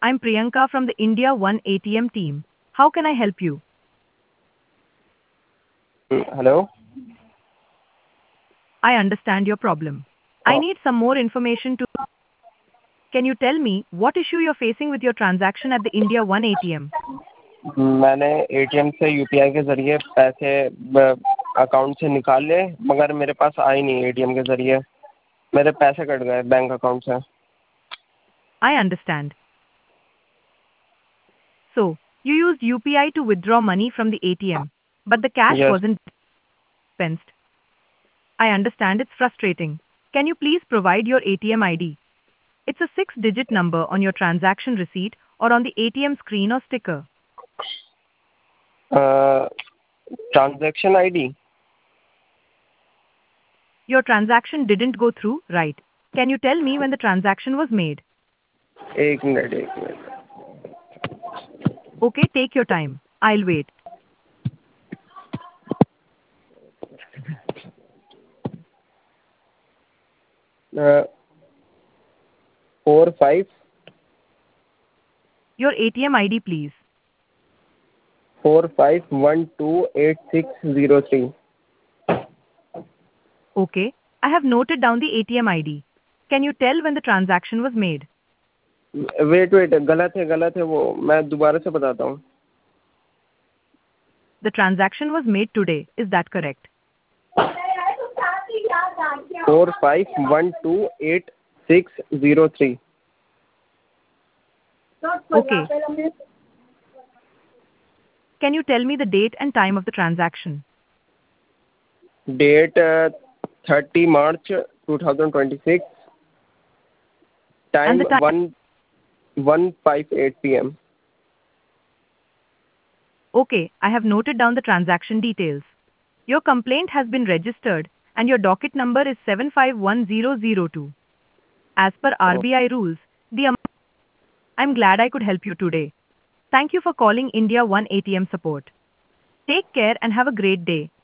I'm Priyanka from the India One ATM team. How can I help you? Hello? I understand your problem. I Oh, need some more information to. Can you tell me what issue you're facing with your transaction at the India One ATM? मैंने ATM से UPI के ज़रिए पैसे account से निकाल लिए, मगर मेरे पास आए नहीं एटीएम के ज़रिए। मेरे पैसे कट गए बैंक अकाउंट से। I understand. So, you used UPI to withdraw money from the ATM, but the cash yes. wasn't dispensed. I understand it's frustrating. Can you please provide your ATM ID? It's a six-digit number on your transaction receipt or on the ATM screen or sticker. Transaction ID? Your transaction didn't go through, right? Can you tell me when the transaction was made? एक minute एक minute. Okay, take your time. I'll wait. Four five Your ATM ID, please. 45128603। Okay, I have noted down the ATM ID. Can you tell when the transaction was made? Wait wait, गलत है वो, मैं दोबारा से बताता हूँ। The transaction was made today. Is that correct? 45128603। Okay. Can you tell me the date and time of the transaction? Date 30 March 2026। And time the time? 1:58 PM। Okay, I have noted down the transaction details. Your complaint has been registered and your docket number is 751002. As per RBI rules, the I'm glad I could help you today. Thank you for calling India One ATM support. Take care and have a great day.